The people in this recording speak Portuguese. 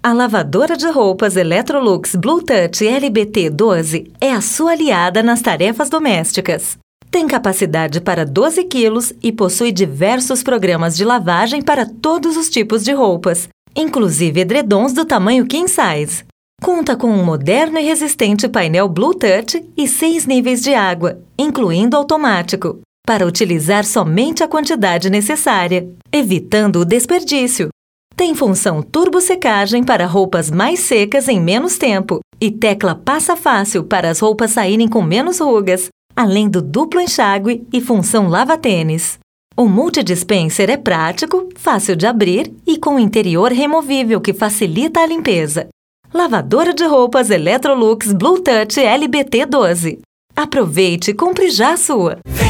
A lavadora de roupas Electrolux Bluetouch LBT 12 é a sua aliada nas tarefas domésticas. Tem capacidade para 12 quilos e possui diversos programas de lavagem para todos os tipos de roupas, inclusive edredons do tamanho king size. Conta com um moderno e resistente painel Bluetouch e 6 níveis de água, incluindo automático, para utilizar somente a quantidade necessária, evitando o desperdício. Tem função turbo-secagem para roupas mais secas em menos tempo e tecla passa fácil para as roupas saírem com menos rugas, além do duplo enxágue e função lava-tênis. O multidispenser é prático, fácil de abrir e com interior removível que facilita a limpeza. Lavadora de roupas Electrolux Bluetouch LBT 12. Aproveite e compre já a sua!